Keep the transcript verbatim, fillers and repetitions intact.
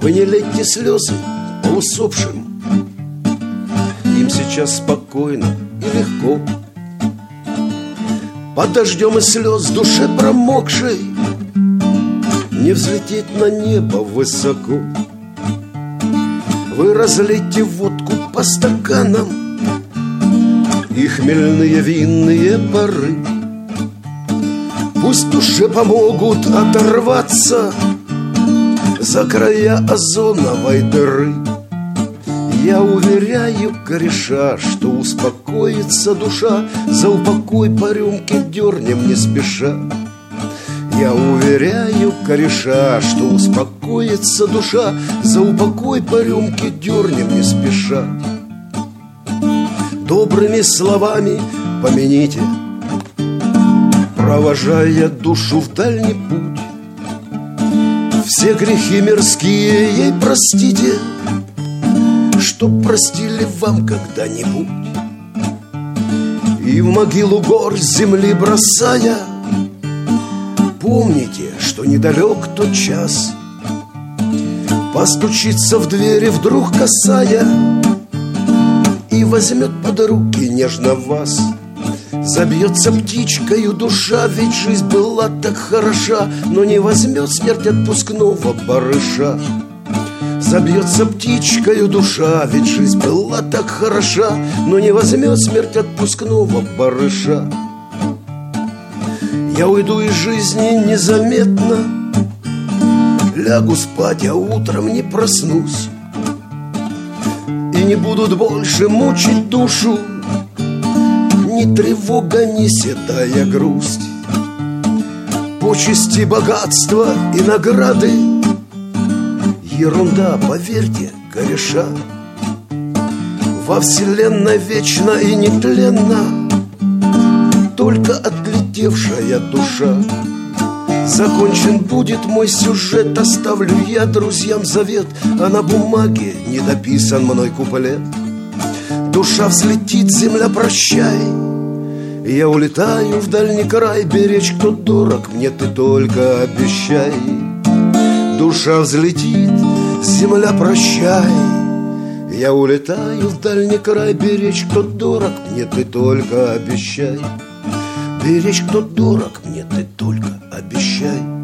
Вы не лейте слезы по усопшим, им сейчас спокойно и легко. Под дождем и слез душе промокшей не взлететь на небо высоко. Вы разлейте водку по стаканам и хмельные винные пары. Пусть душе помогут оторваться за края озоновой дыры. Я уверяю кореша, что успокоится душа, за упокой по рюмке дернем не спеша. Я уверяю кореша, что успокоится душа, за упокой по рюмке дернем не спеша. Добрыми словами помяните, провожая душу в дальний путь. Все грехи мирские ей простите, чтоб простили вам когда-нибудь. И в могилу гор земли бросая, помните, что недалек тот час. Постучится в двери вдруг касая и возьмет под руки нежно вас. Забьется птичкою душа, ведь жизнь была так хороша, но не возьмет смерть отпускного барыша. Забьется птичкою душа, ведь жизнь была так хороша, но не возьмет смерть отпускного барыша. Я уйду из жизни незаметно, лягу спать, а утром не проснусь, и не будут больше мучить душу ни тревога, ни седая грусть. Почести, богатства и награды — ерунда, поверьте, кореша. Во вселенной вечно и нетленна только отлетевшая душа. Закончен будет мой сюжет, оставлю я друзьям завет, а на бумаге не дописан мной куплет. Душа взлетит, земля, прощай, я улетаю в дальний край. Беречь кто дорог мне, ты только обещай. Душа взлетит, земля, прощай, я улетаю в дальний край. Беречь кто дорог мне, ты только обещай. Беречь кто дорог мне, ты только обещай.